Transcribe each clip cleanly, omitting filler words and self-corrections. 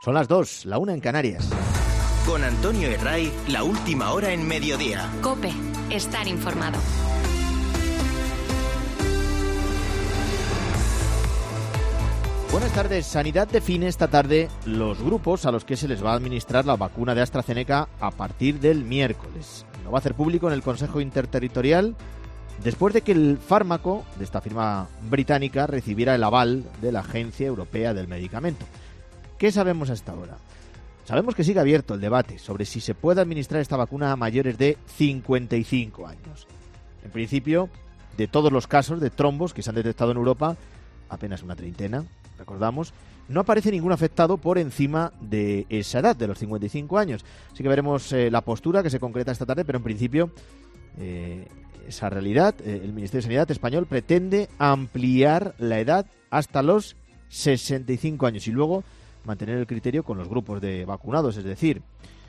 Son las 2, la 1 en Canarias. Con Antonio Herray, la última hora en Mediodía. COPE, estar informado. Buenas tardes. Sanidad define esta tarde los grupos a los que se les va a administrar la vacuna de AstraZeneca a partir del miércoles. Lo va a hacer público en el Consejo Interterritorial después de que el fármaco de esta firma británica recibiera el aval de la Agencia Europea del Medicamento. ¿Qué sabemos hasta ahora? Sabemos que sigue abierto el debate sobre si se puede administrar esta vacuna a mayores de 55 años. En principio, de todos los casos de trombos que se han detectado en Europa, apenas una treintena, recordamos, no aparece ningún afectado por encima de esa edad, de los 55 años. Así que veremos la postura que se concreta esta tarde, pero en principio esa realidad, el Ministerio de Sanidad español pretende ampliar la edad hasta los 65 años y luego mantener el criterio con los grupos de vacunados, es decir,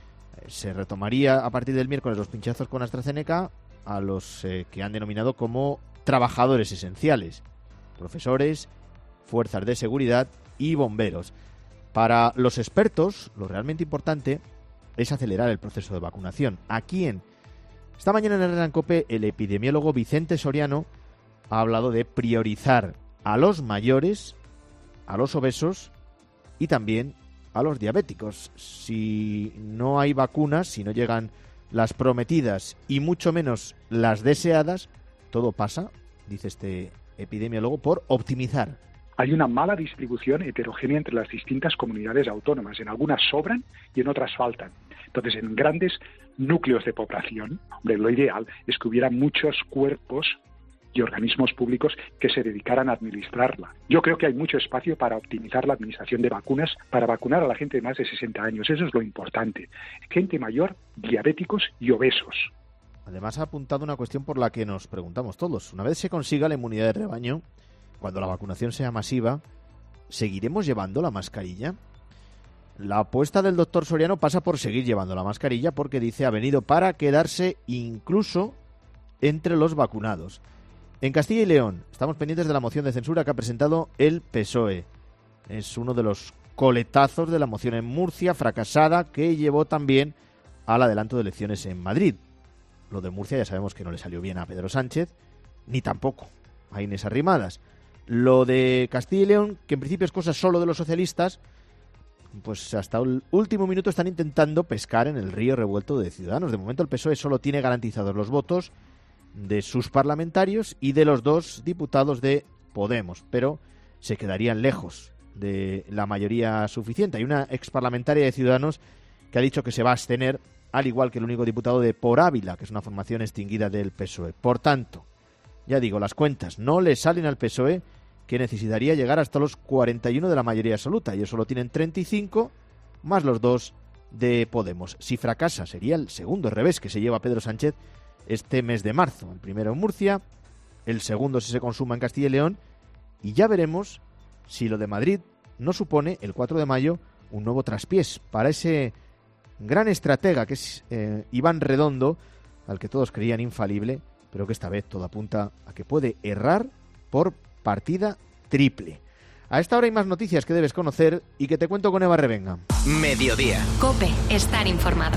se retomaría a partir del miércoles los pinchazos con AstraZeneca a los que han denominado como trabajadores esenciales, profesores, fuerzas de seguridad y bomberos. Para los expertos, lo realmente importante es acelerar el proceso de vacunación. ¿A quién? Esta mañana en el COPE el epidemiólogo Vicente Soriano ha hablado de priorizar a los mayores, a los obesos y también a los diabéticos. Si no hay vacunas, si no llegan las prometidas y mucho menos las deseadas, todo pasa, dice este epidemiólogo, por optimizar. Hay una mala distribución heterogénea entre las distintas comunidades autónomas. En algunas sobran y en otras faltan. Entonces, en grandes núcleos de población, lo ideal es que hubiera muchos cuerpos y organismos públicos que se dedicaran a administrarla. Yo creo que hay mucho espacio para optimizar la administración de vacunas, para vacunar a la gente de más de 60 años. Eso es lo importante. Gente mayor, diabéticos y obesos. Además ha apuntado una cuestión por la que nos preguntamos todos. Una vez se consiga la inmunidad de rebaño, cuando la vacunación sea masiva, ¿seguiremos llevando la mascarilla? La apuesta del doctor Soriano pasa por seguir llevando la mascarilla porque dice ha venido para quedarse incluso entre los vacunados. En Castilla y León estamos pendientes de la moción de censura que ha presentado el PSOE. Es uno de los coletazos de la moción en Murcia, fracasada, que llevó también al adelanto de elecciones en Madrid. Lo de Murcia ya sabemos que no le salió bien a Pedro Sánchez, ni tampoco a Inés Arrimadas. Lo de Castilla y León, que en principio es cosa solo de los socialistas, pues hasta el último minuto están intentando pescar en el río revuelto de Ciudadanos. De momento el PSOE solo tiene garantizados los votos de sus parlamentarios y de los 2 diputados de Podemos, pero se quedarían lejos de la mayoría suficiente. Hay una exparlamentaria de Ciudadanos que ha dicho que se va a abstener, al igual que el único diputado de Por Ávila, que es una formación extinguida del PSOE. Por tanto, ya digo, las cuentas no le salen al PSOE, que necesitaría llegar hasta los 41 de la mayoría absoluta. Ellos solo tienen 35, más los 2 de Podemos. Si fracasa, sería el segundo revés que se lleva Pedro Sánchez este mes de marzo. El primero en Murcia, el segundo si se consuma en Castilla y León, y ya veremos si lo de Madrid no supone, el 4 de mayo, un nuevo traspiés para ese gran estratega que es Iván Redondo, al que todos creían infalible, pero que esta vez todo apunta a que puede errar por partida triple. A esta hora hay más noticias que debes conocer y que te cuento con Eva Revenga. Mediodía. COPE, estar informado.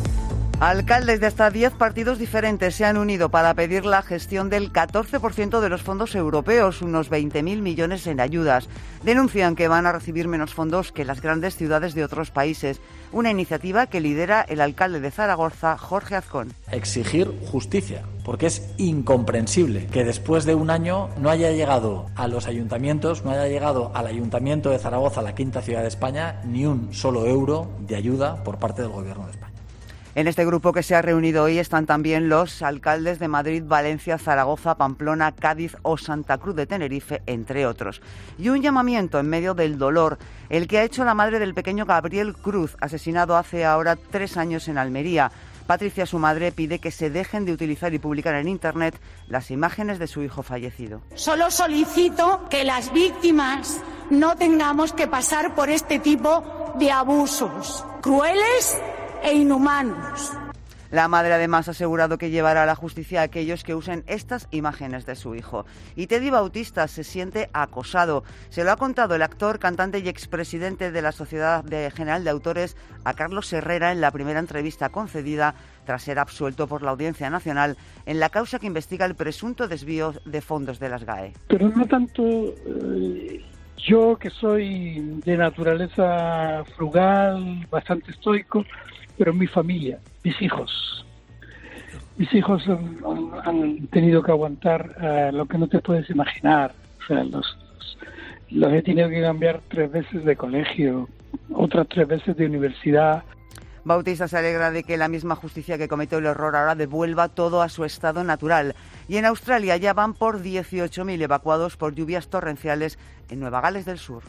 Alcaldes de hasta 10 partidos diferentes se han unido para pedir la gestión del 14% de los fondos europeos, unos 20.000 millones en ayudas. Denuncian que van a recibir menos fondos que las grandes ciudades de otros países. Una iniciativa que lidera el alcalde de Zaragoza, Jorge Azcón. Exigir justicia, porque es incomprensible que después de un año no haya llegado a los ayuntamientos, no haya llegado al Ayuntamiento de Zaragoza, la quinta ciudad de España, ni un solo euro de ayuda por parte del Gobierno de España. En este grupo que se ha reunido hoy están también los alcaldes de Madrid, Valencia, Zaragoza, Pamplona, Cádiz o Santa Cruz de Tenerife, entre otros. Y un llamamiento en medio del dolor, el que ha hecho la madre del pequeño Gabriel Cruz, asesinado hace ahora 3 años en Almería. Patricia, su madre, pide que se dejen de utilizar y publicar en Internet las imágenes de su hijo fallecido. Solo solicito que las víctimas no tengamos que pasar por este tipo de abusos crueles e inhumanos. La madre además ha asegurado que llevará a la justicia a aquellos que usen estas imágenes de su hijo. Y Teddy Bautista se siente acosado. Se lo ha contado el actor, cantante y expresidente de la Sociedad General de Autores a Carlos Herrera en la primera entrevista concedida tras ser absuelto por la Audiencia Nacional en la causa que investiga el presunto desvío de fondos de las GAE. Pero no tanto yo, que soy de naturaleza frugal, bastante estoico, pero mi familia, mis hijos. Mis hijos han tenido que aguantar lo que no te puedes imaginar. O sea, los he tenido que cambiar 3 veces de colegio, otras 3 veces de universidad. Bautista se alegra de que la misma justicia que cometió el error ahora devuelva todo a su estado natural. Y en Australia ya van por 18.000 evacuados por lluvias torrenciales en Nueva Gales del Sur.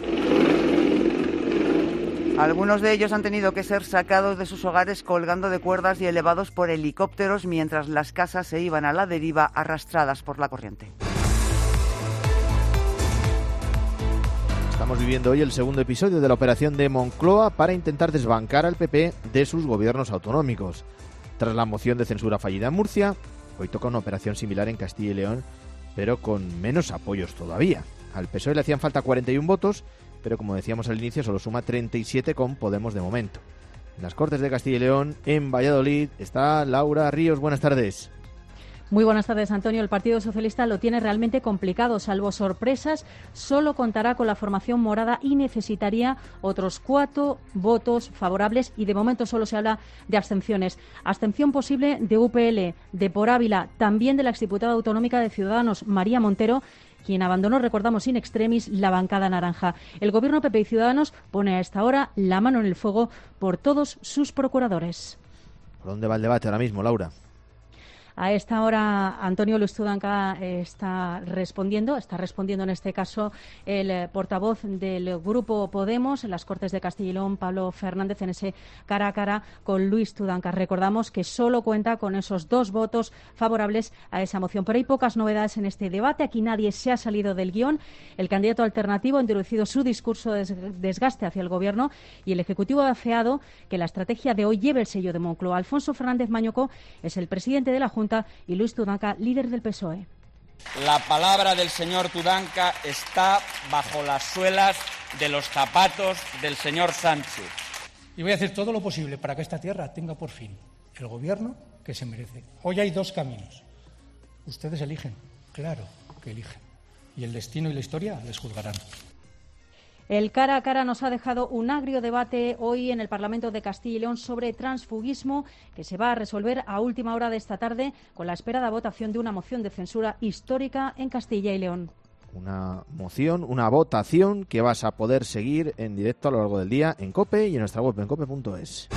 Algunos de ellos han tenido que ser sacados de sus hogares colgando de cuerdas y elevados por helicópteros mientras las casas se iban a la deriva arrastradas por la corriente. Estamos viviendo hoy el segundo episodio de la operación de Moncloa para intentar desbancar al PP de sus gobiernos autonómicos. Tras la moción de censura fallida en Murcia, hoy toca una operación similar en Castilla y León, pero con menos apoyos todavía. Al PSOE le hacían falta 41 votos, pero como decíamos al inicio, solo suma 37 con Podemos de momento. En las Cortes de Castilla y León, en Valladolid, está Laura Ríos. Buenas tardes. Muy buenas tardes, Antonio. El Partido Socialista lo tiene realmente complicado. Salvo sorpresas, solo contará con la formación morada y necesitaría otros 4 votos favorables y de momento solo se habla de abstenciones. Abstención posible de UPL, de Por Ávila, también de la exdiputada autonómica de Ciudadanos, María Montero, quien abandonó, recordamos, in extremis la bancada naranja. El Gobierno PP y Ciudadanos pone a esta hora la mano en el fuego por todos sus procuradores. ¿Por dónde va el debate ahora mismo, Laura? A esta hora, Antonio Luis Tudanca está respondiendo en este caso el portavoz del Grupo Podemos en las Cortes de Castilla y León, Pablo Fernández, en ese cara a cara con Luis Tudanca. Recordamos que solo cuenta con esos 2 votos favorables a esa moción. Pero hay pocas novedades en este debate. Aquí nadie se ha salido del guión. El candidato alternativo ha introducido su discurso de desgaste hacia el Gobierno y el Ejecutivo ha afeado que la estrategia de hoy lleve el sello de Moncloa. Alfonso Fernández Mañoco es el presidente de la Junta y Luis Tudanca, líder del PSOE. La palabra del señor Tudanca está bajo las suelas de los zapatos del señor Sánchez. Y voy a hacer todo lo posible para que esta tierra tenga por fin el gobierno que se merece. Hoy hay 2 caminos. Ustedes eligen, claro que eligen. Y el destino y la historia les juzgarán. El cara a cara nos ha dejado un agrio debate hoy en el Parlamento de Castilla y León sobre transfugismo que se va a resolver a última hora de esta tarde con la esperada votación de una moción de censura histórica en Castilla y León. Una moción, una votación que vas a poder seguir en directo a lo largo del día en COPE y en nuestra web en cope.es.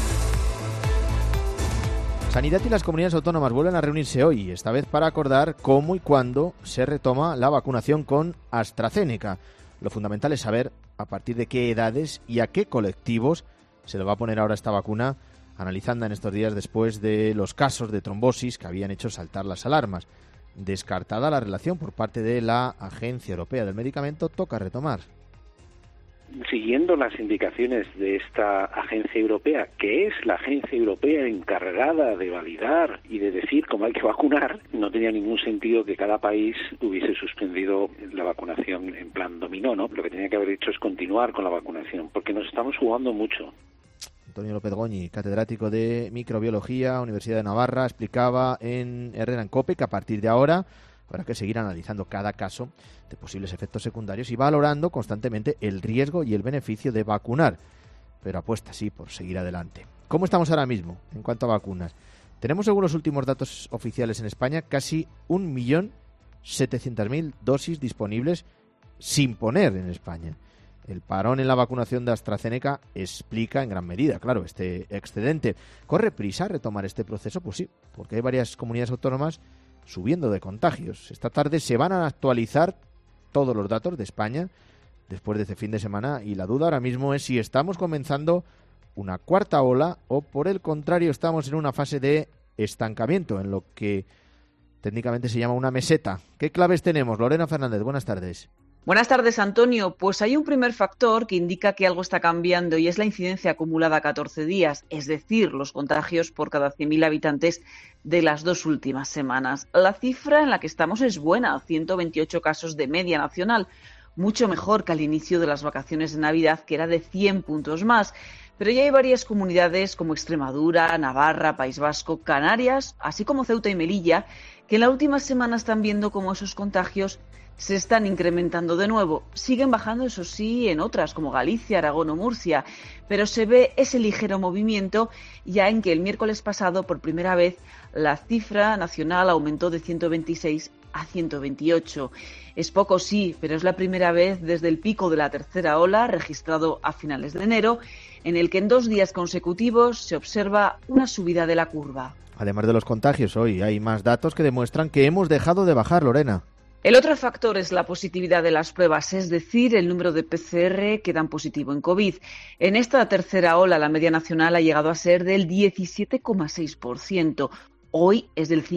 Sanidad y las comunidades autónomas vuelven a reunirse hoy, esta vez para acordar cómo y cuándo se retoma la vacunación con AstraZeneca. Lo fundamental es saber a partir de qué edades y a qué colectivos se le va a poner ahora esta vacuna, analizando en estos días después de los casos de trombosis que habían hecho saltar las alarmas. Descartada la relación por parte de la Agencia Europea del Medicamento, toca retomar. Siguiendo las indicaciones de esta agencia europea, que es la agencia europea encargada de validar y de decir cómo hay que vacunar, no tenía ningún sentido que cada país hubiese suspendido la vacunación en plan dominó, ¿no? Lo que tenía que haber hecho es continuar con la vacunación, porque nos estamos jugando mucho. Antonio López Goñi, catedrático de Microbiología, Universidad de Navarra, explicaba en Herrera en COPE que a partir de ahora habrá que seguir analizando cada caso de posibles efectos secundarios y valorando constantemente el riesgo y el beneficio de vacunar, pero apuesta sí por seguir adelante. ¿Cómo estamos ahora mismo en cuanto a vacunas? Tenemos, según los últimos datos oficiales en España, casi 1.700.000 dosis disponibles sin poner en España. El parón en la vacunación de AstraZeneca explica en gran medida, claro, este excedente. ¿Corre prisa retomar este proceso? Pues sí, porque hay varias comunidades autónomas subiendo de contagios. Esta tarde se van a actualizar todos los datos de España después de este fin de semana y la duda ahora mismo es si estamos comenzando una 4ª ola o por el contrario estamos en una fase de estancamiento, en lo que técnicamente se llama una meseta. ¿Qué claves tenemos? Lorena Fernández, buenas tardes. Buenas tardes, Antonio. Pues hay un primer factor que indica que algo está cambiando y es la incidencia acumulada a 14 días, es decir, los contagios por cada 100.000 habitantes de las 2 últimas semanas. La cifra en la que estamos es buena, 128 casos de media nacional, mucho mejor que al inicio de las vacaciones de Navidad, que era de 100 puntos más. Pero ya hay varias comunidades como Extremadura, Navarra, País Vasco, Canarias, así como Ceuta y Melilla, que en la última semana están viendo cómo esos contagios se están incrementando de nuevo. Siguen bajando, eso sí, en otras como Galicia, Aragón o Murcia, pero se ve ese ligero movimiento ya en que el miércoles pasado, por primera vez, la cifra nacional aumentó de 126 a 128. Es poco, sí, pero es la primera vez desde el pico de la tercera ola, registrado a finales de enero, en el que en 2 días consecutivos se observa una subida de la curva. Además de los contagios, hoy hay más datos que demuestran que hemos dejado de bajar, Lorena. El otro factor es la positividad de las pruebas, es decir, el número de PCR que dan positivo en COVID. En esta tercera ola, la media nacional ha llegado a ser del 17,6%. Hoy es del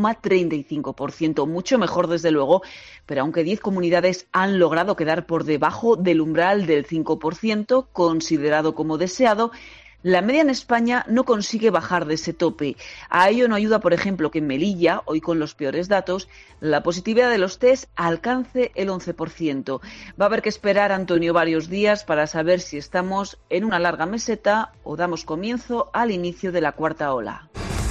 5,35%, mucho mejor desde luego, pero aunque 10 comunidades han logrado quedar por debajo del umbral del 5%, considerado como deseado, la media en España no consigue bajar de ese tope. A ello no ayuda, por ejemplo, que en Melilla, hoy con los peores datos, la positividad de los test alcance el 11%. Va a haber que esperar, Antonio, varios días para saber si estamos en una larga meseta o damos comienzo al inicio de la cuarta ola.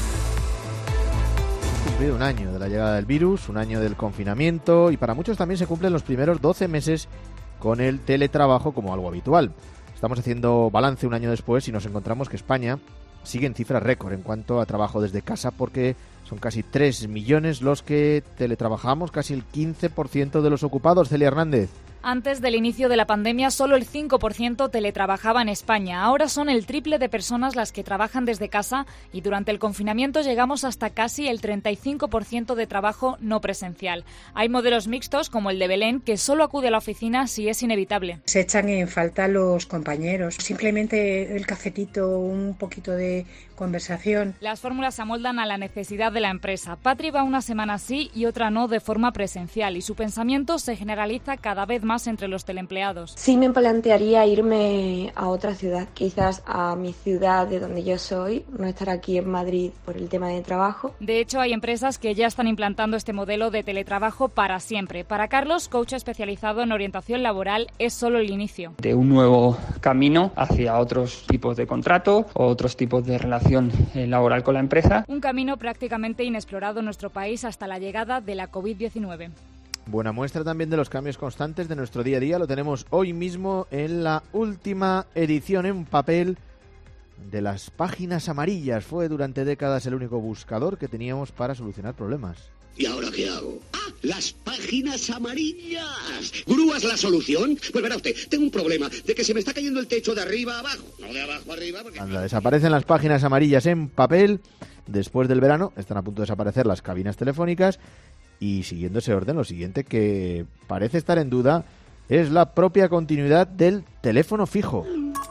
Cumplido un año de la llegada del virus, un año del confinamiento y para muchos también se cumplen los primeros 12 meses con el teletrabajo como algo habitual. Estamos haciendo balance un año después y nos encontramos que España sigue en cifras récord en cuanto a trabajo desde casa porque son casi 3 millones los que teletrabajamos, casi el 15% de los ocupados. Celia Hernández. Antes del inicio de la pandemia, solo el 5% teletrabajaba en España. Ahora son el triple de personas las que trabajan desde casa y durante el confinamiento llegamos hasta casi el 35% de trabajo no presencial. Hay modelos mixtos, como el de Belén, que solo acude a la oficina si es inevitable. Se echan en falta los compañeros. Simplemente el cafetito, un poquito de conversación. Las fórmulas se amoldan a la necesidad de la empresa. Patri va una semana sí y otra no de forma presencial y su pensamiento se generaliza cada vez más entre los teleempleados. Sí me plantearía irme a otra ciudad, quizás a mi ciudad de donde yo soy, no estar aquí en Madrid por el tema de trabajo. De hecho, hay empresas que ya están implantando este modelo de teletrabajo para siempre. Para Carlos, coach especializado en orientación laboral, es solo el inicio. De un nuevo camino hacia otros tipos de contrato o otros tipos de relación laboral con la empresa. Un camino prácticamente inexplorado en nuestro país hasta la llegada de la COVID-19. Buena muestra también de los cambios constantes de nuestro día a día. Lo tenemos hoy mismo en la última edición en papel de las páginas amarillas. Fue durante décadas el único buscador que teníamos para solucionar problemas. ¿Y ahora qué hago? ¡Ah! ¡Las páginas amarillas! ¿Grúas la solución? Pues verá usted, tengo un problema de que se me está cayendo el techo de arriba a abajo, no de abajo arriba. Porque... Anda, desaparecen las páginas amarillas en papel. Después del verano están a punto de desaparecer las cabinas telefónicas. Y siguiendo ese orden, lo siguiente que parece estar en duda es la propia continuidad del teléfono fijo.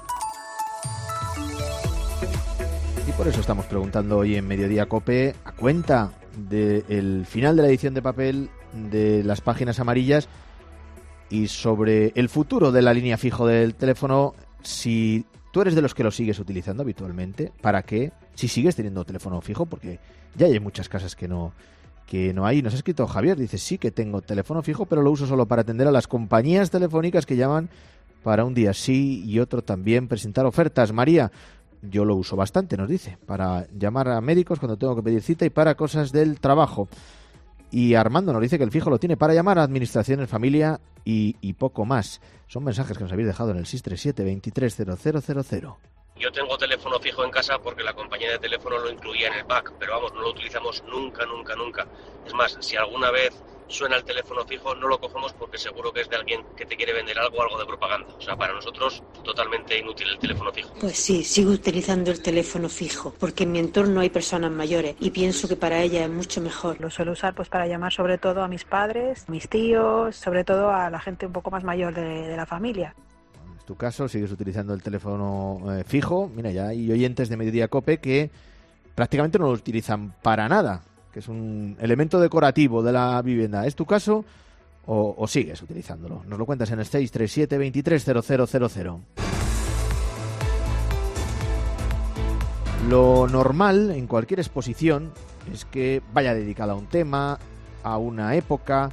Y por eso estamos preguntando hoy en Mediodía COPE, a cuenta del final de la edición de papel de las páginas amarillas y sobre el futuro de la línea fijo del teléfono, si tú eres de los que lo sigues utilizando habitualmente, ¿para qué? Si sigues teniendo teléfono fijo, porque ya hay muchas casas que no hay. Nos ha escrito Javier, dice, sí que tengo teléfono fijo, pero lo uso solo para atender a las compañías telefónicas que llaman para un día sí y otro también presentar ofertas. María, yo lo uso bastante, nos dice, para llamar a médicos cuando tengo que pedir cita y para cosas del trabajo. Y Armando nos dice que el fijo lo tiene para llamar a administraciones, familia y poco más. Son mensajes que nos habéis dejado en el 637-230000. Yo tengo teléfono fijo en casa porque la compañía de teléfono lo incluía en el pack, pero vamos, no lo utilizamos nunca. Es más, si alguna vez suena el teléfono fijo, no lo cogemos porque seguro que es de alguien que te quiere vender algo de propaganda. O sea, para nosotros, totalmente inútil el teléfono fijo. Pues sí, sigo utilizando el teléfono fijo, porque en mi entorno hay personas mayores y pienso que para ellas es mucho mejor. Lo suelo usar pues para llamar sobre todo a mis padres, mis tíos, sobre todo a la gente un poco más mayor de la familia. En tu caso, sigues utilizando el teléfono fijo. Mira, ya hay oyentes de Mediodía COPE que prácticamente no lo utilizan para nada, que es un elemento decorativo de la vivienda. ¿Es tu caso o sigues utilizándolo. Nos lo cuentas en el 637 230000. Lo normal en cualquier exposición es que vaya dedicada a un tema, a una época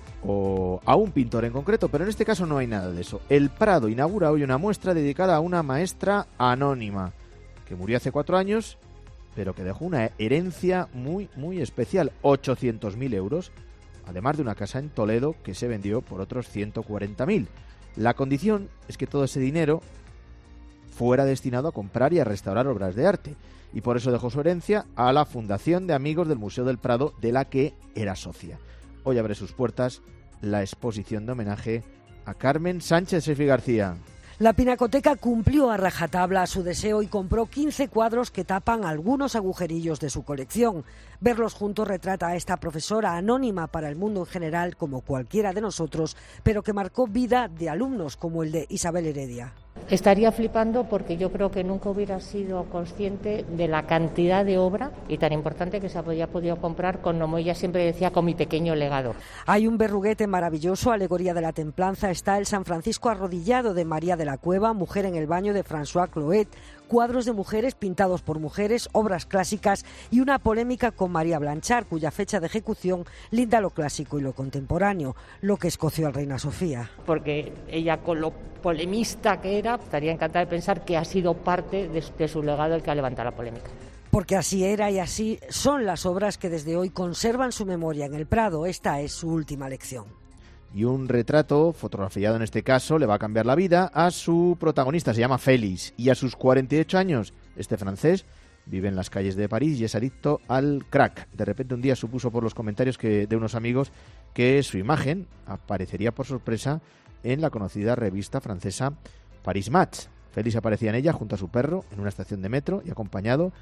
o a un pintor en concreto, pero en este caso no hay nada de eso. El Prado inaugura hoy una muestra dedicada a una maestra anónima que murió hace 4 años, pero que dejó una herencia muy especial, 800.000 euros, además de una casa en Toledo que se vendió por otros 140.000. La condición es que todo ese dinero fuera destinado a comprar y a restaurar obras de arte, y por eso dejó su herencia a la Fundación de Amigos del Museo del Prado, de la que era socia. Hoy abre sus puertas la exposición de homenaje a Carmen Sánchez Sefi García. La Pinacoteca cumplió a rajatabla su deseo y compró 15 cuadros que tapan algunos agujerillos de su colección. Verlos juntos retrata a esta profesora anónima para el mundo en general, como cualquiera de nosotros, pero que marcó vida de alumnos como el de Isabel Heredia. Estaría flipando porque yo creo que nunca hubiera sido consciente de la cantidad de obra y tan importante que se había podido comprar con, como ella siempre decía, con mi pequeño legado. Hay un berruguete maravilloso, alegoría de la templanza. Está el San Francisco arrodillado de María de la Cueva, Mujer en el baño de François Cloet, cuadros de mujeres pintados por mujeres, obras clásicas y una polémica con María Blanchard, cuya fecha de ejecución linda lo clásico y lo contemporáneo, lo que escoció al Reina Sofía. Porque ella, con lo polemista que era, estaría encantada de pensar que ha sido parte de su legado el que ha levantado la polémica. Porque así era y así son las obras que desde hoy conservan su memoria en el Prado. Esta es su última lección. Y un retrato, fotografiado en este caso, le va a cambiar la vida a su protagonista. Se llama Félix y a sus 48 años, este francés vive en las calles de París y es adicto al crack. De repente un día supuso por los comentarios de unos amigos que su imagen aparecería por sorpresa en la conocida revista francesa Paris Match. Félix aparecía en ella junto a su perro en una estación de metro y acompañando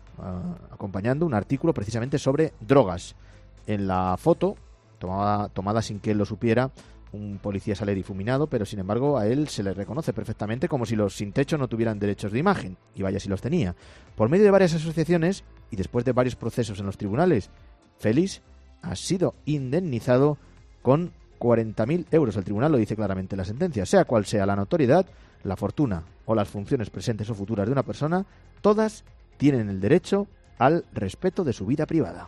un artículo precisamente sobre drogas. En la foto, tomada sin que él lo supiera, un policía sale difuminado, pero sin embargo a él se le reconoce perfectamente, como si los sin techo no tuvieran derechos de imagen, y vaya si los tenía. Por medio de varias asociaciones y después de varios procesos en los tribunales, Félix ha sido indemnizado con 40.000 euros. El tribunal lo dice claramente en la sentencia. Sea cual sea la notoriedad, la fortuna o las funciones presentes o futuras de una persona, todas tienen el derecho al respeto de su vida privada.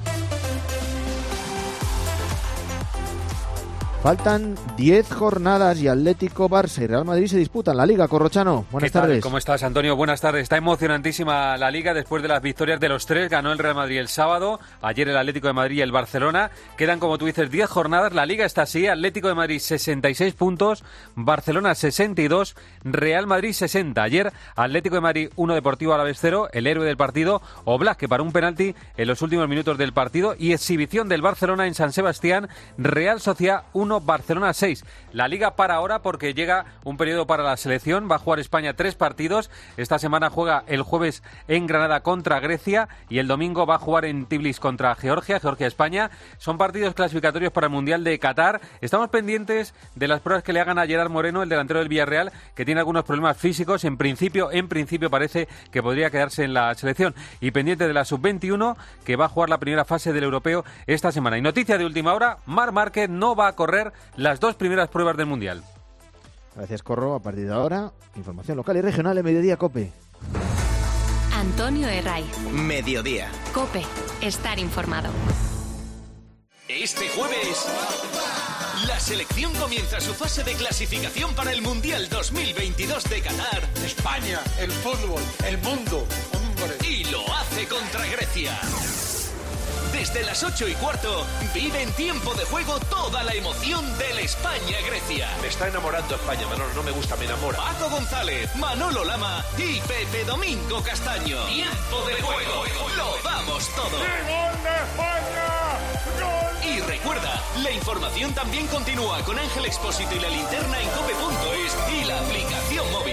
Faltan 10 jornadas y Atlético, Barça y Real Madrid se disputan la Liga. Corrochano, buenas tardes. ¿Cómo estás, Antonio? Buenas tardes. Está emocionantísima la Liga después de las victorias de los tres. Ganó el Real Madrid el sábado, ayer el Atlético de Madrid y el Barcelona. Quedan, como tú dices, 10 jornadas. La Liga está así: Atlético de Madrid 66 puntos, Barcelona 62, Real Madrid 60. Ayer Atlético de Madrid 1, Deportivo Alavés 0, el héroe del partido, Oblak, que paró un penalti en los últimos minutos del partido, y exhibición del Barcelona en San Sebastián, Real Sociedad 1, Barcelona 6. La Liga para ahora porque llega un periodo para la selección. Va a jugar España 3 partidos. Esta semana juega el jueves en Granada contra Grecia y el domingo va a jugar en Tbilisi contra Georgia, España. Son partidos clasificatorios para el Mundial de Qatar. Estamos pendientes de las pruebas que le hagan a Gerard Moreno, el delantero del Villarreal, que tiene algunos problemas físicos. En principio parece que podría quedarse en la selección. Y pendiente de la Sub-21, que va a jugar la primera fase del Europeo esta semana. Y noticia de última hora: Marc Márquez no va a correr las 2 primeras pruebas del Mundial. Gracias, Corro. A partir de ahora, información local y regional en Mediodía COPE. Antonio Herray. Mediodía. COPE. Estar informado. Este jueves, la selección comienza su fase de clasificación para el Mundial 2022 de Qatar. España, el fútbol, el mundo. ¡Hombre! Y lo hace contra Grecia. Desde las 8:15 vive en tiempo de juego toda la emoción del España-Grecia. Me está enamorando España, Manolo, no me gusta, me enamora. Paco González, Manolo Lama y Pepe Domingo Castaño. Tiempo de juego, lo damos todo. ¡Gol de España! ¡Gol! Y recuerda, la información también continúa con Ángel Expósito y la linterna en cope.es y la aplicación móvil.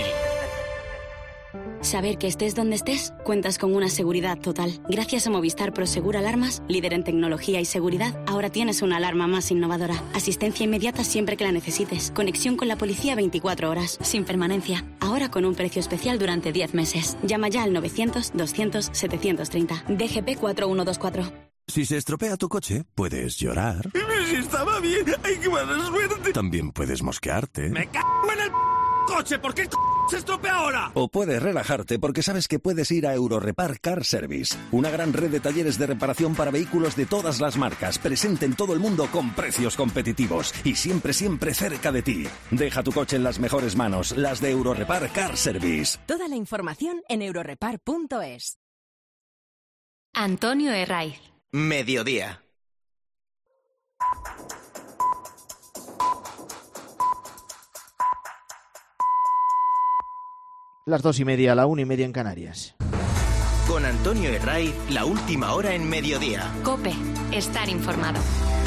Saber que estés donde estés, cuentas con una seguridad total. Gracias a Movistar Prosegur Alarmas, líder en tecnología y seguridad, ahora tienes una alarma más innovadora. Asistencia inmediata siempre que la necesites. Conexión con la policía 24 horas, sin permanencia. Ahora con un precio especial durante 10 meses. Llama ya al 900 200 730. DGP 4124. Si se estropea tu coche, puedes llorar. Si estaba bien, ¡ay, qué mala suerte! También puedes mosquearte. ¡Me cago en el coche! ¿Por qué se estropea ahora? O puedes relajarte porque sabes que puedes ir a Eurorepar Car Service, una gran red de talleres de reparación para vehículos de todas las marcas, presente en todo el mundo con precios competitivos y siempre, siempre cerca de ti. Deja tu coche en las mejores manos, las de Eurorepar Car Service. Toda la información en eurorepar.es. Antonio Herraiz. Mediodía. Las 2:30, la 1:30 en Canarias. Con Antonio Herraiz, la última hora en Mediodía. COPE. Estar informado.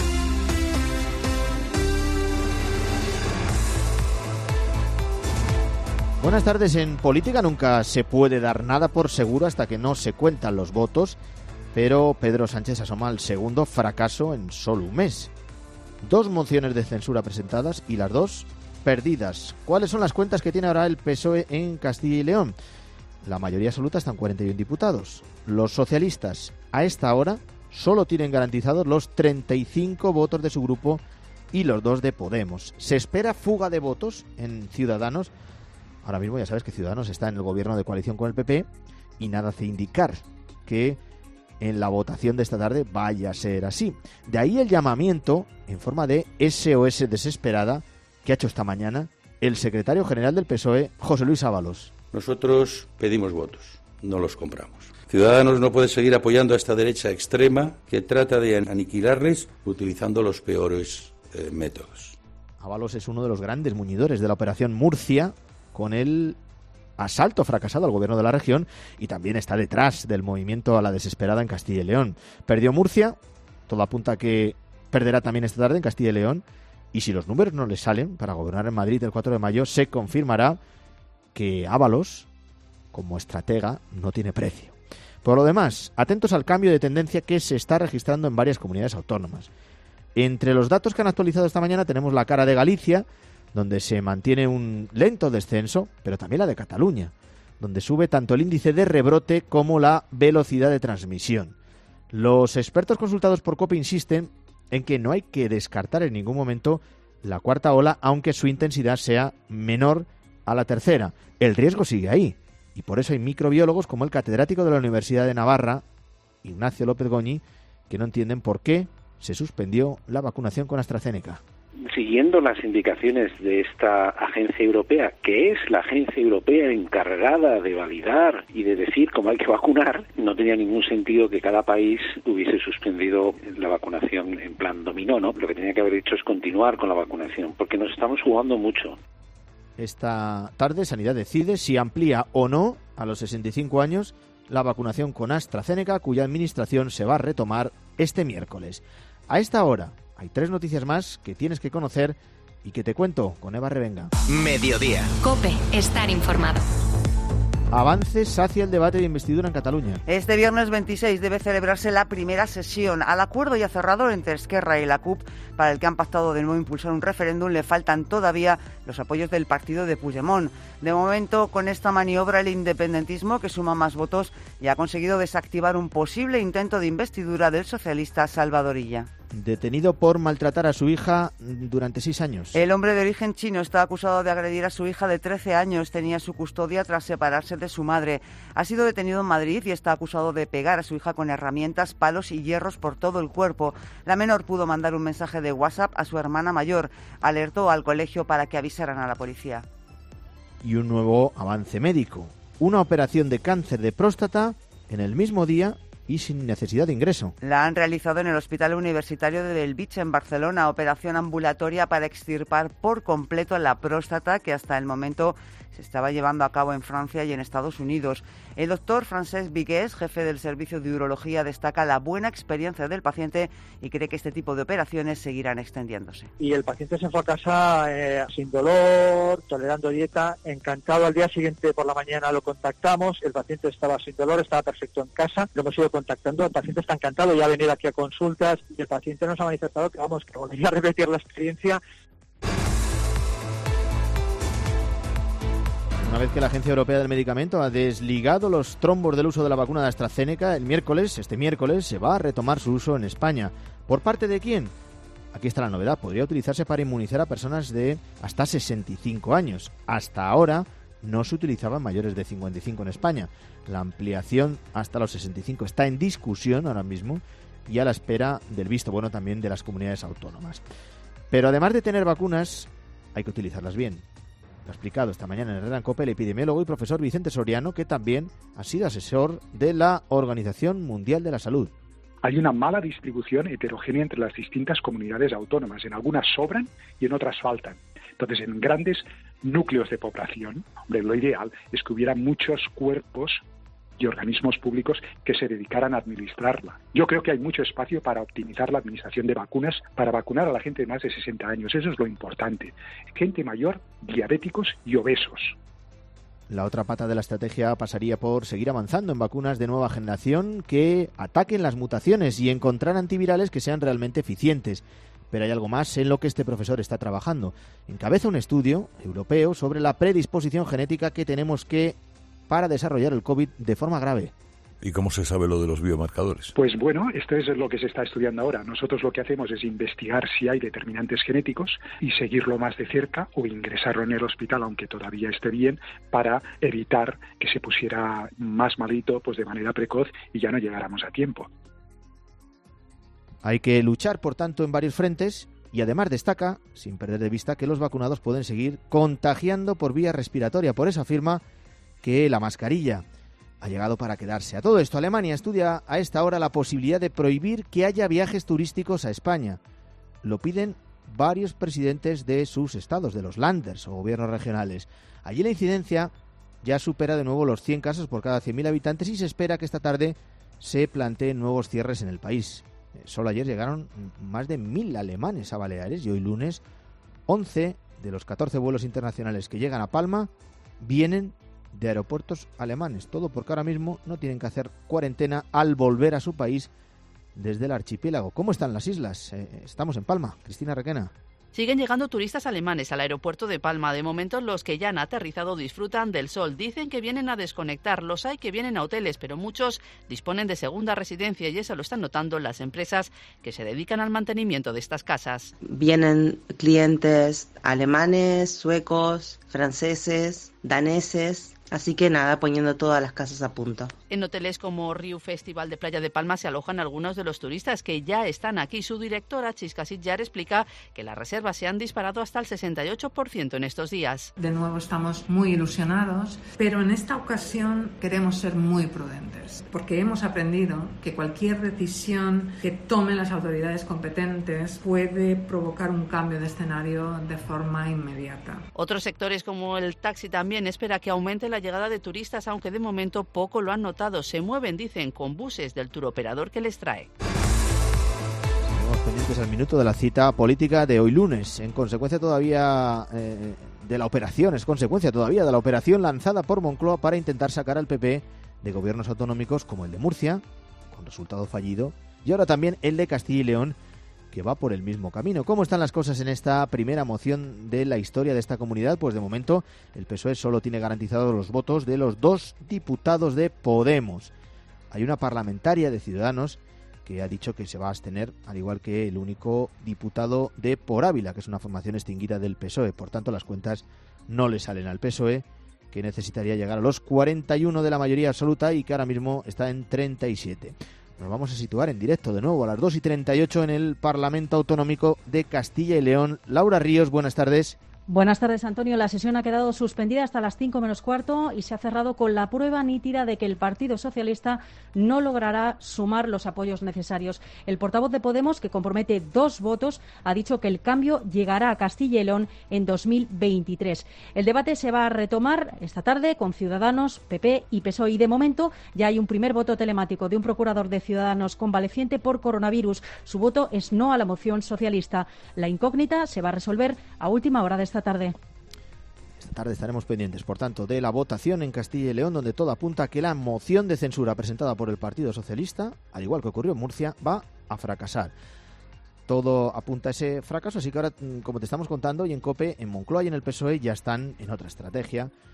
Buenas tardes. En política nunca se puede dar nada por seguro hasta que no se cuentan los votos, pero Pedro Sánchez asoma al segundo fracaso en solo un mes. 2 mociones de censura presentadas y las 2 perdidas. ¿Cuáles son las cuentas que tiene ahora el PSOE en Castilla y León? La mayoría absoluta están 41 diputados. Los socialistas a esta hora solo tienen garantizados los 35 votos de su grupo y los 2 de Podemos. Se espera fuga de votos en Ciudadanos. Ahora mismo ya sabes que Ciudadanos está en el gobierno de coalición con el PP y nada hace indicar que en la votación de esta tarde vaya a ser así. De ahí el llamamiento en forma de SOS desesperada que ha hecho esta mañana el secretario general del PSOE, José Luis Ábalos. Nosotros pedimos votos, no los compramos. Ciudadanos no puede seguir apoyando a esta derecha extrema que trata de aniquilarles utilizando los peores métodos. Ábalos es uno de los grandes muñidores de la Operación Murcia, con el asalto fracasado al gobierno de la región, y también está detrás del movimiento a la desesperada en Castilla y León. Perdió Murcia, todo apunta a que perderá también esta tarde en Castilla y León, y si los números no le salen para gobernar en Madrid el 4 de mayo, se confirmará que Ábalos, como estratega, no tiene precio. Por lo demás, atentos al cambio de tendencia que se está registrando en varias comunidades autónomas. Entre los datos que han actualizado esta mañana tenemos la cara de Galicia, donde se mantiene un lento descenso, pero también la de Cataluña, donde sube tanto el índice de rebrote como la velocidad de transmisión. Los expertos consultados por COPE insisten en que no hay que descartar en ningún momento la cuarta ola, aunque su intensidad sea menor a la tercera. El riesgo sigue ahí, y por eso hay microbiólogos como el catedrático de la Universidad de Navarra, Ignacio López Goñi, que no entienden por qué se suspendió la vacunación con AstraZeneca. Siguiendo las indicaciones de esta agencia europea, que es la agencia europea encargada de validar y de decir cómo hay que vacunar, no tenía ningún sentido que cada país hubiese suspendido la vacunación en plan dominó, ¿no? Lo que tenía que haber hecho es continuar con la vacunación, porque nos estamos jugando mucho. Esta tarde Sanidad decide si amplía o no a los 65 años la vacunación con AstraZeneca, cuya administración se va a retomar este miércoles. A esta hora hay 3 noticias más que tienes que conocer y que te cuento con Eva Revenga. Mediodía. COPE. Estar informado. Avances hacia el debate de investidura en Cataluña. Este viernes 26 debe celebrarse la primera sesión. Al acuerdo ya cerrado entre Esquerra y la CUP, para el que han pactado de nuevo impulsar un referéndum, le faltan todavía los apoyos del partido de Puigdemont. De momento, con esta maniobra, el independentismo, que suma más votos, ya ha conseguido desactivar un posible intento de investidura del socialista Salvador Illa. Detenido por maltratar a su hija durante 6 años. El hombre de origen chino está acusado de agredir a su hija de 13 años. Tenía su custodia tras separarse de su madre. Ha sido detenido en Madrid y está acusado de pegar a su hija con herramientas, palos y hierros por todo el cuerpo. La menor pudo mandar un mensaje de WhatsApp a su hermana mayor. Alertó al colegio para que avisaran a la policía. Y un nuevo avance médico. Una operación de cáncer de próstata en el mismo día y sin necesidad de ingreso. La han realizado en el Hospital Universitario de Bellvitge, en Barcelona, operación ambulatoria para extirpar por completo la próstata que hasta el momento se estaba llevando a cabo en Francia y en Estados Unidos. El doctor Francesc Vigués, jefe del servicio de urología, destaca la buena experiencia del paciente y cree que este tipo de operaciones seguirán extendiéndose. Y el paciente se fue a casa sin dolor, tolerando dieta, encantado. Al día siguiente por la mañana lo contactamos, el paciente estaba sin dolor, estaba perfecto en casa, lo hemos ido contactando, el paciente está encantado, ya ha venido aquí a consultas y el paciente nos ha manifestado que que volvería a repetir la experiencia. Una vez que la Agencia Europea del Medicamento ha desligado los trombos del uso de la vacuna de AstraZeneca, este miércoles, se va a retomar su uso en España. ¿Por parte de quién? Aquí está la novedad. Podría utilizarse para inmunizar a personas de hasta 65 años. Hasta ahora no se utilizaba en mayores de 55 en España. La ampliación hasta los 65 está en discusión ahora mismo y a la espera del visto bueno también de las comunidades autónomas. Pero además de tener vacunas, hay que utilizarlas bien. Lo ha explicado esta mañana en Herrera en COPE el epidemiólogo y profesor Vicente Soriano, que también ha sido asesor de la Organización Mundial de la Salud. Hay una mala distribución heterogénea entre las distintas comunidades autónomas. En algunas sobran y en otras faltan. Entonces, en grandes núcleos de población, lo ideal es que hubiera muchos cuerpos y organismos públicos que se dedicaran a administrarla. Yo creo que hay mucho espacio para optimizar la administración de vacunas, para vacunar a la gente de más de 60 años. Eso es lo importante. Gente mayor, diabéticos y obesos. La otra pata de la estrategia pasaría por seguir avanzando en vacunas de nueva generación que ataquen las mutaciones y encontrar antivirales que sean realmente eficientes. Pero hay algo más en lo que este profesor está trabajando. Encabeza un estudio europeo sobre la predisposición genética que tenemos para desarrollar el COVID de forma grave. ¿Y cómo se sabe lo de los biomarcadores? Pues bueno, esto es lo que se está estudiando ahora. Nosotros lo que hacemos es investigar si hay determinantes genéticos y seguirlo más de cerca o ingresarlo en el hospital, aunque todavía esté bien, para evitar que se pusiera más malito de manera precoz y ya no llegáramos a tiempo. Hay que luchar, por tanto, en varios frentes y además destaca, sin perder de vista, que los vacunados pueden seguir contagiando por vía respiratoria. Por eso afirma que la mascarilla ha llegado para quedarse. A todo esto, Alemania estudia a esta hora la posibilidad de prohibir que haya viajes turísticos a España. Lo piden varios presidentes de sus estados, de los Länders o gobiernos regionales. Allí la incidencia ya supera de nuevo los 100 casos por cada 100.000 habitantes y se espera que esta tarde se planteen nuevos cierres en el país. Solo ayer llegaron más de 1.000 alemanes a Baleares y hoy lunes 11 de los 14 vuelos internacionales que llegan a Palma vienen de aeropuertos alemanes. Todo porque ahora mismo no tienen que hacer cuarentena al volver a su país desde el archipiélago. ¿Cómo están las islas? Estamos en Palma. Cristina Requena. Siguen llegando turistas alemanes al aeropuerto de Palma. De momento, los que ya han aterrizado disfrutan del sol. Dicen que vienen a desconectar. Los hay que vienen a hoteles, pero muchos disponen de segunda residencia y eso lo están notando las empresas que se dedican al mantenimiento de estas casas. Vienen clientes alemanes, suecos, franceses, daneses. Así que nada, poniendo todas las casas a punto. En hoteles como Riu Festival de Playa de Palma se alojan algunos de los turistas que ya están aquí. Su directora, Chisca Sitjar, explica que las reservas se han disparado hasta el 68% en estos días. De nuevo estamos muy ilusionados, pero en esta ocasión queremos ser muy prudentes, porque hemos aprendido que cualquier decisión que tomen las autoridades competentes puede provocar un cambio de escenario de forma inmediata. Otros sectores como el taxi también espera que aumente la llegada de turistas, aunque de momento poco lo han notado. Se mueven, dicen, con buses del turoperador que les trae. Estamos pendientes al minuto de la cita política de hoy lunes, en consecuencia todavía de la operación, lanzada por Moncloa para intentar sacar al PP de gobiernos autonómicos como el de Murcia, con resultado fallido, y ahora también el de Castilla y León, que va por el mismo camino. ¿Cómo están las cosas en esta primera moción de la historia de esta comunidad? Pues de momento el PSOE solo tiene garantizados los votos de los 2 diputados de Podemos. Hay una parlamentaria de Ciudadanos que ha dicho que se va a abstener, al igual que el único diputado de Por Ávila, que es una formación extinguida del PSOE. Por tanto, las cuentas no le salen al PSOE, que necesitaría llegar a los 41 de la mayoría absoluta y que ahora mismo está en 37. Nos vamos a situar en directo de nuevo a las 2:38 en el Parlamento Autonómico de Castilla y León. Laura Ríos, buenas tardes. Buenas tardes, Antonio. La sesión ha quedado suspendida hasta las 5 menos cuarto y se ha cerrado con la prueba nítida de que el Partido Socialista no logrará sumar los apoyos necesarios. El portavoz de Podemos, que compromete 2 votos, ha dicho que el cambio llegará a Castilla y León en 2023. El debate se va a retomar esta tarde con Ciudadanos, PP y PSOE. Y de momento ya hay un primer voto telemático de un procurador de Ciudadanos convaleciente por coronavirus. Su voto es no a la moción socialista. La incógnita se va a resolver a última hora de esta tarde. Esta tarde estaremos pendientes, por tanto, de la votación en Castilla y León, donde todo apunta a que la moción de censura presentada por el Partido Socialista, al igual que ocurrió en Murcia, va a fracasar. Todo apunta a ese fracaso, así que ahora, como te estamos contando, y en COPE, en Moncloa y en el PSOE ya están en otra estrategia.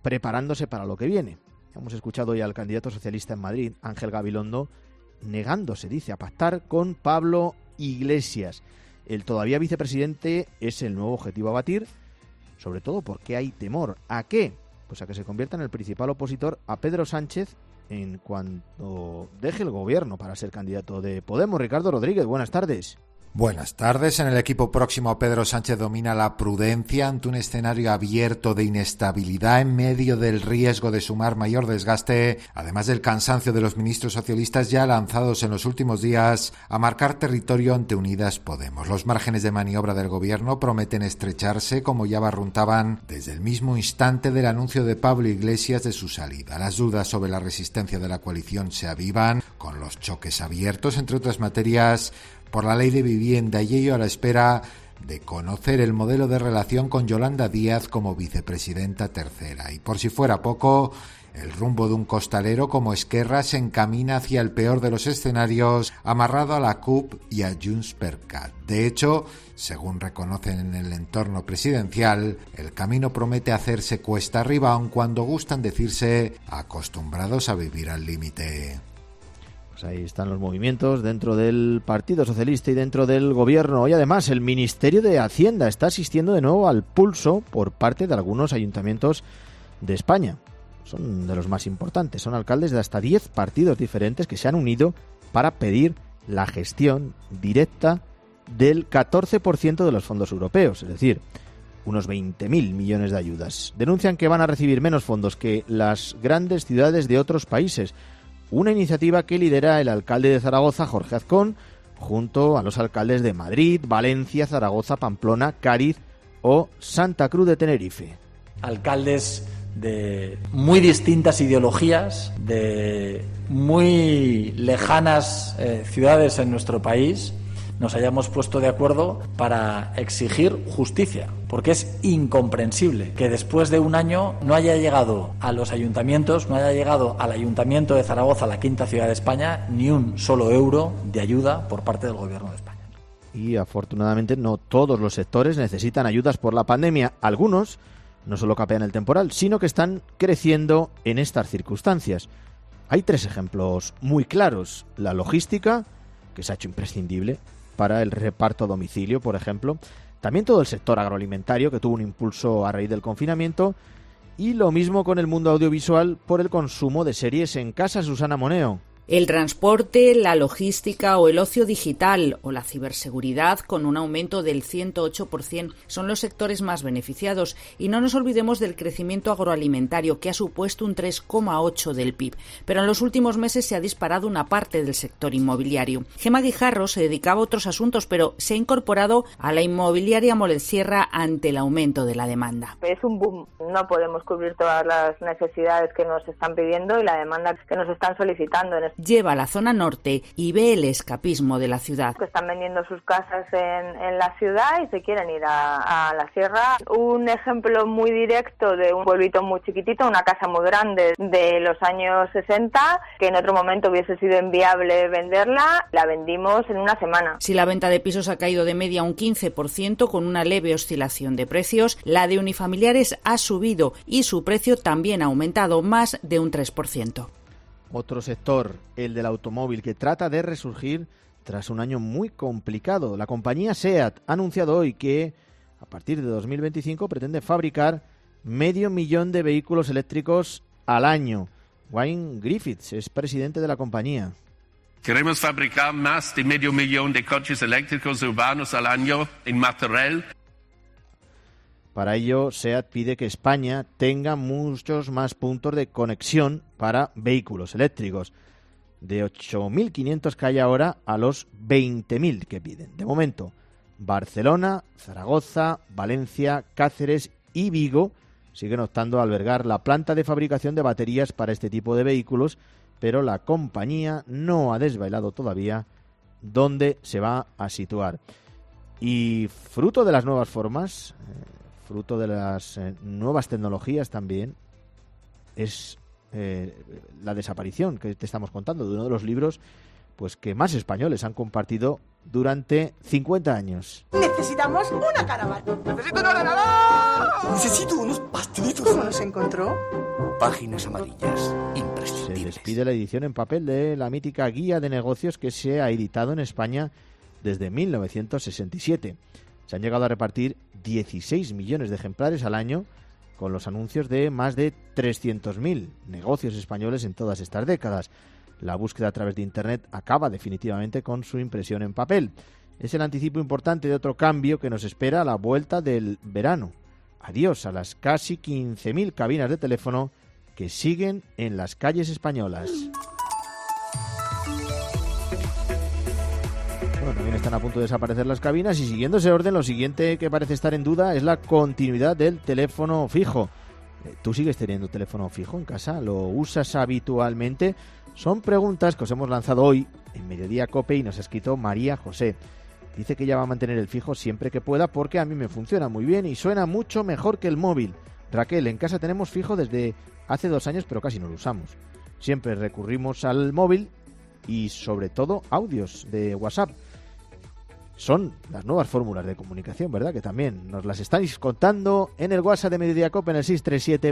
preparándose para lo que viene. Hemos escuchado ya al candidato socialista en Madrid, Ángel Gabilondo, negándose, dice, a pactar con Pablo Iglesias. El todavía vicepresidente es el nuevo objetivo a batir, sobre todo porque hay temor. ¿A qué? Pues a que se convierta en el principal opositor a Pedro Sánchez en cuanto deje el gobierno para ser candidato de Podemos. Ricardo Rodríguez, buenas tardes. Buenas tardes. En el equipo próximo, Pedro Sánchez domina la prudencia ante un escenario abierto de inestabilidad en medio del riesgo de sumar mayor desgaste, además del cansancio de los ministros socialistas ya lanzados en los últimos días a marcar territorio ante Unidas Podemos. Los márgenes de maniobra del gobierno prometen estrecharse, como ya barruntaban desde el mismo instante del anuncio de Pablo Iglesias de su salida. Las dudas sobre la resistencia de la coalición se avivan, con los choques abiertos, entre otras materias, por la ley de vivienda, y ello a la espera de conocer el modelo de relación con Yolanda Díaz como vicepresidenta tercera. Y por si fuera poco, el rumbo de un costalero como Esquerra se encamina hacia el peor de los escenarios, amarrado a la CUP y a Junts per Cat. De hecho, según reconocen en el entorno presidencial, el camino promete hacerse cuesta arriba, aun cuando gustan decirse acostumbrados a vivir al límite. Pues ahí están los movimientos dentro del Partido Socialista y dentro del Gobierno. Y además el Ministerio de Hacienda está asistiendo de nuevo al pulso por parte de algunos ayuntamientos de España. Son de los más importantes. Son alcaldes de hasta 10 partidos diferentes que se han unido para pedir la gestión directa del 14% de los fondos europeos, es decir, unos 20.000 millones de ayudas. Denuncian que van a recibir menos fondos que las grandes ciudades de otros países. Una iniciativa que lidera el alcalde de Zaragoza, Jorge Azcón, junto a los alcaldes de Madrid, Valencia, Zaragoza, Pamplona, Cádiz o Santa Cruz de Tenerife. Alcaldes de muy distintas ideologías, de muy lejanas ciudades en nuestro país, nos hayamos puesto de acuerdo para exigir justicia, porque es incomprensible que después de un año no haya llegado a los ayuntamientos, no haya llegado al Ayuntamiento de Zaragoza, la quinta ciudad de España, ni un solo euro de ayuda por parte del Gobierno de España. Y afortunadamente no todos los sectores necesitan ayudas por la pandemia. Algunos no solo capean el temporal, sino que están creciendo en estas circunstancias. Hay 3 ejemplos muy claros. La logística, que se ha hecho imprescindible para el reparto a domicilio, por ejemplo. También todo el sector agroalimentario, que tuvo un impulso a raíz del confinamiento. Y lo mismo con el mundo audiovisual por el consumo de series en casa. Susana Moneo. El transporte, la logística o el ocio digital o la ciberseguridad, con un aumento del 108%, son los sectores más beneficiados. Y no nos olvidemos del crecimiento agroalimentario, que ha supuesto un 3,8% del PIB. Pero en los últimos meses se ha disparado una parte del sector inmobiliario. Gemma Guijarro se dedicaba a otros asuntos, pero se ha incorporado a la inmobiliaria Molesierra ante el aumento de la demanda. Es un boom. No podemos cubrir todas las necesidades que nos están pidiendo y la demanda que nos están solicitando. Lleva a la zona norte y ve el escapismo de la ciudad. Que están vendiendo sus casas en la ciudad y se quieren ir a la sierra. Un ejemplo muy directo de un pueblito muy chiquitito, una casa muy grande de los años 60, que en otro momento hubiese sido inviable venderla, la vendimos en una semana. Si la venta de pisos ha caído de media un 15% con una leve oscilación de precios, la de unifamiliares ha subido y su precio también ha aumentado más de un 3%. Otro sector, el del automóvil, que trata de resurgir tras un año muy complicado. La compañía SEAT ha anunciado hoy que a partir de 2025 pretende fabricar 500.000 de vehículos eléctricos al año. Wayne Griffiths es presidente de la compañía. Queremos fabricar más de 500.000 de coches eléctricos urbanos al año en Martorell. Para ello, SEAT pide que España tenga muchos más puntos de conexión para vehículos eléctricos, de 8.500 que hay ahora a los 20.000 que piden. De momento, Barcelona, Zaragoza, Valencia, Cáceres y Vigo siguen optando a albergar la planta de fabricación de baterías para este tipo de vehículos, pero la compañía no ha desvelado todavía dónde se va a situar. Y fruto de las nuevas formas, fruto de las nuevas tecnologías también, es la desaparición que te estamos contando de uno de los libros pues que más españoles han compartido durante 50 años. Necesitamos una caravana. ¡Necesito un ordenador! Necesito unos pastelitos. ¿Cómo los encontró? Páginas amarillas. Se despide la edición en papel de la mítica guía de negocios que se ha editado en España desde 1967. Se han llegado a repartir 16 millones de ejemplares al año, con los anuncios de más de 300.000 negocios españoles en todas estas décadas. La búsqueda a través de Internet acaba definitivamente con su impresión en papel. Es el anticipo importante de otro cambio que nos espera a la vuelta del verano. Adiós a las casi 15.000 cabinas de teléfono que siguen en las calles españolas. Bueno, también están a punto de desaparecer las cabinas y, siguiendo ese orden, lo siguiente que parece estar en duda es la continuidad del teléfono fijo. ¿Tú sigues teniendo teléfono fijo en casa? ¿Lo usas habitualmente? Son preguntas que os hemos lanzado hoy en Mediodía COPE y nos ha escrito María José. Dice que ella va a mantener el fijo siempre que pueda porque a mí me funciona muy bien y suena mucho mejor que el móvil. Raquel, en casa tenemos fijo desde hace 2 años, pero casi no lo usamos. Siempre recurrimos al móvil y sobre todo audios de WhatsApp. Son las nuevas fórmulas de comunicación, ¿verdad? Que también nos las estáis contando en el WhatsApp de Mediodía COPE en el 637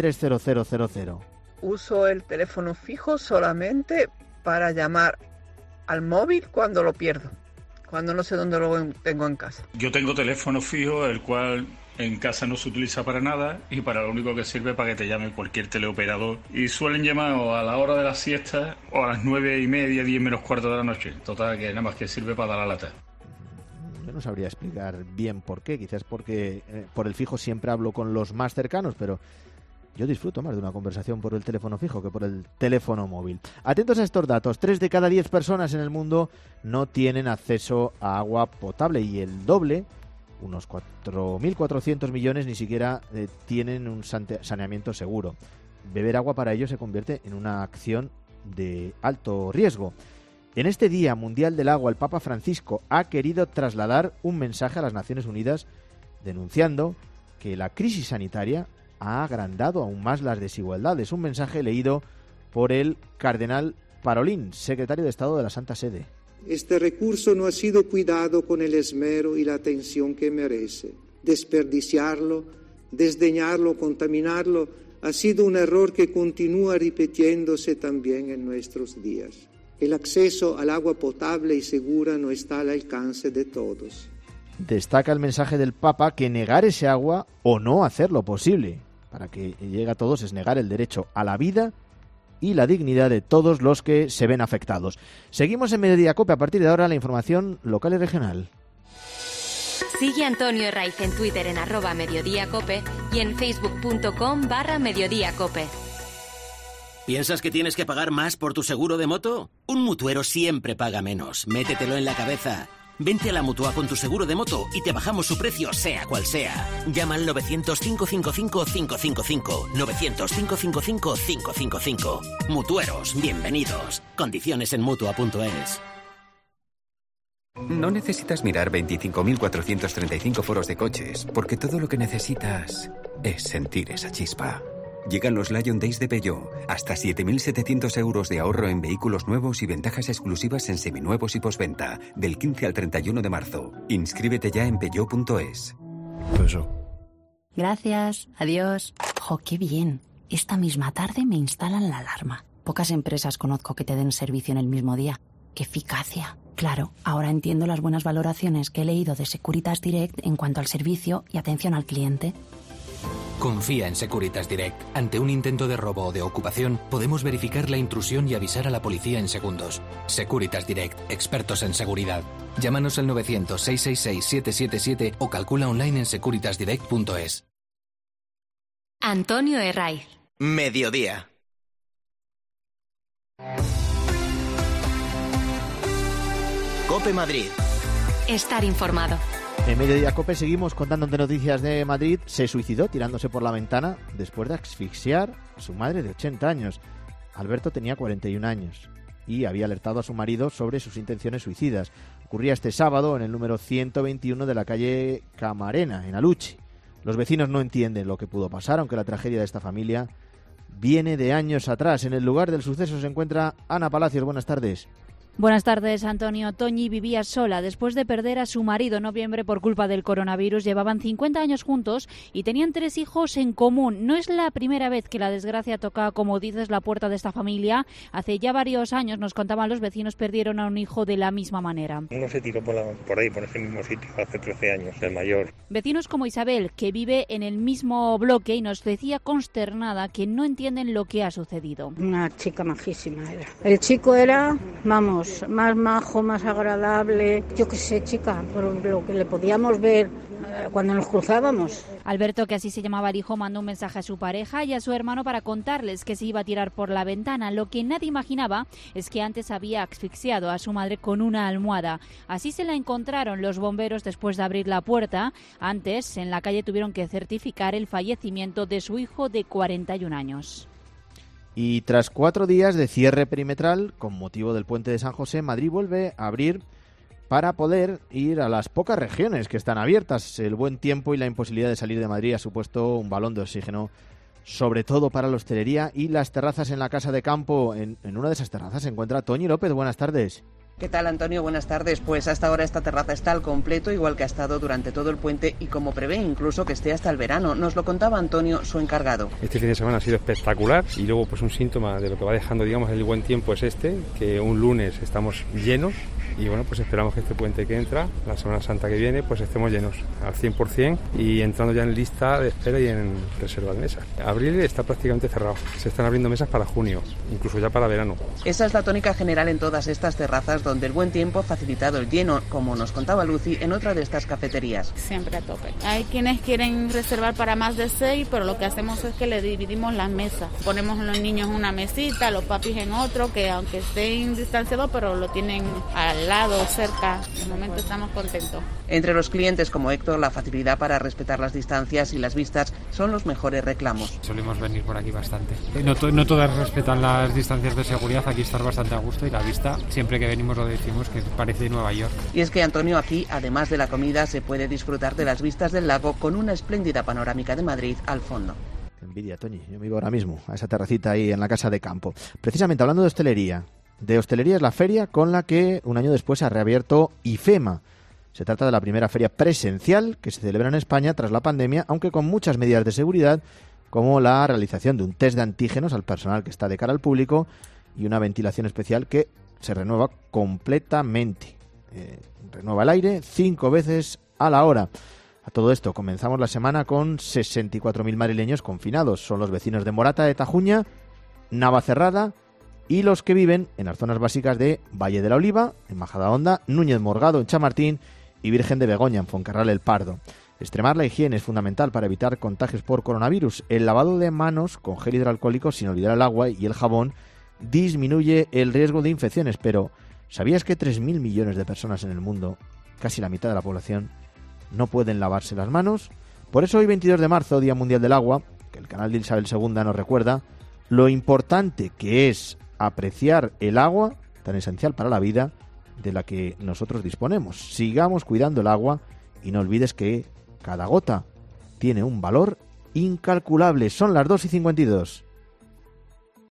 230000. Uso el teléfono fijo solamente para llamar al móvil cuando lo pierdo, cuando no sé dónde lo tengo en casa. Yo tengo teléfono fijo, el cual en casa no se utiliza para nada y para lo único que sirve para que te llame cualquier teleoperador. Y suelen llamar o a la hora de la siesta o a las 9:30, 10 menos cuarto de la noche. Total, que nada más que sirve para dar la lata. Yo no sabría explicar bien por qué, quizás porque por el fijo siempre hablo con los más cercanos, pero yo disfruto más de una conversación por el teléfono fijo que por el teléfono móvil. Atentos a estos datos, 3 de cada 10 personas en el mundo no tienen acceso a agua potable y el doble, unos 4.400 millones, ni siquiera tienen un saneamiento seguro. Beber agua para ellos se convierte en una acción de alto riesgo. En este Día Mundial del Agua, el Papa Francisco ha querido trasladar un mensaje a las Naciones Unidas denunciando que la crisis sanitaria ha agrandado aún más las desigualdades. Un mensaje leído por el cardenal Parolin, secretario de Estado de la Santa Sede. Este recurso no ha sido cuidado con el esmero y la atención que merece. Desperdiciarlo, desdeñarlo, contaminarlo, ha sido un error que continúa repitiéndose también en nuestros días. El acceso al agua potable y segura no está al alcance de todos. Destaca el mensaje del Papa que negar ese agua o no hacerlo posible para que llegue a todos es negar el derecho a la vida y la dignidad de todos los que se ven afectados. Seguimos en Mediodía COPE. A partir de ahora la información local y regional. Sigue a Antonio Herraiz en Twitter en @mediodíacope y en facebook.com/mediodíacope. ¿Piensas que tienes que pagar más por tu seguro de moto? Un mutuero siempre paga menos. Métetelo en la cabeza. Vente a la Mutua con tu seguro de moto y te bajamos su precio, sea cual sea. Llama al 900-555-555. 900-555-555. Mutueros, bienvenidos. Condiciones en Mutua.es. No necesitas mirar 25.435 foros de coches, porque todo lo que necesitas es sentir esa chispa. Llegan los Lion Days de Peugeot. Hasta 7.700 euros de ahorro en vehículos nuevos y ventajas exclusivas en seminuevos y postventa. Del 15 al 31 de marzo. Inscríbete ya en Peugeot.es. Gracias. Adiós. ¡Jo, qué bien! Esta misma tarde me instalan la alarma. Pocas empresas conozco que te den servicio en el mismo día. ¡Qué eficacia! Claro, ahora entiendo las buenas valoraciones que he leído de Securitas Direct en cuanto al servicio y atención al cliente. Confía en Securitas Direct. Ante un intento de robo o de ocupación, podemos verificar la intrusión y avisar a la policía en segundos. Securitas Direct, expertos en seguridad. Llámanos al 900-666-777 o calcula online en securitasdirect.es. Antonio Herraiz. Mediodía. COPE Madrid. Estar informado. En Mediodía COPE seguimos contándote noticias de Madrid. Se suicidó tirándose por la ventana después de asfixiar a su madre de 80 años. Alberto tenía 41 años y había alertado a su marido sobre sus intenciones suicidas. Ocurría este sábado en el número 121 de la calle Camarena, en Aluche. Los vecinos no entienden lo que pudo pasar, aunque la tragedia de esta familia viene de años atrás. En el lugar del suceso se encuentra Ana Palacios. Buenas tardes. Buenas tardes, Antonio. Toñi vivía sola después de perder a su marido en noviembre por culpa del coronavirus. Llevaban 50 años juntos y tenían 3 hijos en común. No es la primera vez que la desgracia toca, como dices, la puerta de esta familia. Hace ya varios años, nos contaban los vecinos, perdieron a un hijo de la misma manera. Uno se tiró por ahí, por ese mismo sitio, hace 13 años, el mayor. Vecinos como Isabel, que vive en el mismo bloque y nos decía consternada que no entienden lo que ha sucedido. Una chica majísima era. El chico era, vamos, más majo, más agradable. Yo qué sé, chica, por lo que le podíamos ver cuando nos cruzábamos. Alberto, que así se llamaba el hijo, mandó un mensaje a su pareja y a su hermano para contarles que se iba a tirar por la ventana. Lo que nadie imaginaba es que antes había asfixiado a su madre con una almohada. Así se la encontraron los bomberos después de abrir la puerta. Antes, en la calle tuvieron que certificar el fallecimiento de su hijo de 41 años. Y tras 4 días de cierre perimetral, con motivo del puente de San José, Madrid vuelve a abrir para poder ir a las pocas regiones que están abiertas. El buen tiempo y la imposibilidad de salir de Madrid ha supuesto un balón de oxígeno, sobre todo para la hostelería y las terrazas en la Casa de Campo. En una de esas terrazas se encuentra Toñi López. Buenas tardes. ¿Qué tal, Antonio? Buenas tardes. Pues hasta ahora esta terraza está al completo, igual que ha estado durante todo el puente y como prevé incluso que esté hasta el verano. Nos lo contaba Antonio, su encargado. Este fin de semana ha sido espectacular y luego pues un síntoma de lo que va dejando, digamos, el buen tiempo es que un lunes estamos llenos y bueno, pues esperamos que este puente que entra, la Semana Santa que viene, pues estemos llenos al 100% y entrando ya en lista de espera y en reserva de mesas. Abril está prácticamente cerrado. Se están abriendo mesas para junio, incluso ya para verano. Esa es la tónica general en todas estas terrazas, donde el buen tiempo ha facilitado el lleno, como nos contaba Lucy en otra de estas cafeterías. Siempre a tope. Hay quienes quieren reservar para más de 6, pero lo que hacemos es que le dividimos las mesas. Ponemos a los niños en una mesita, los papis en otro, que aunque estén distanciados, pero lo tienen al lado, cerca. De momento estamos contentos. Entre los clientes como Héctor, la facilidad para respetar las distancias y las vistas son los mejores reclamos. Solemos venir por aquí bastante. No todas respetan las distancias de seguridad, aquí estar bastante a gusto y la vista, siempre que venimos lo decimos, que parece Nueva York. Y es que, Antonio, aquí, además de la comida, se puede disfrutar de las vistas del lago con una espléndida panorámica de Madrid al fondo. Qué envidia, Toñi. Yo me iba ahora mismo a esa terracita ahí en la Casa de Campo. Precisamente hablando de hostelería. De hostelería es la feria con la que un año después ha reabierto IFEMA. Se trata de la primera feria presencial que se celebra en España tras la pandemia, aunque con muchas medidas de seguridad, como la realización de un test de antígenos al personal que está de cara al público y una ventilación especial que se renueva completamente. Renueva el aire 5 veces a la hora. A todo esto comenzamos la semana con 64.000 madrileños confinados. Son los vecinos de Morata de Tajuña, Navacerrada y los que viven en las zonas básicas de Valle de la Oliva, en Majadahonda, Núñez Morgado, en Chamartín y Virgen de Begoña, en Foncarral el Pardo. Extremar la higiene es fundamental para evitar contagios por coronavirus. El lavado de manos con gel hidroalcohólico, sin olvidar el agua y el jabón, disminuye el riesgo de infecciones. Pero, ¿sabías que 3.000 millones de personas en el mundo, casi la mitad de la población, no pueden lavarse las manos? Por eso hoy, 22 de marzo, Día Mundial del Agua, que el canal de Isabel II nos recuerda lo importante que es apreciar el agua, tan esencial para la vida, de la que nosotros disponemos. Sigamos cuidando el agua y no olvides que cada gota tiene un valor incalculable. Son las 2:52.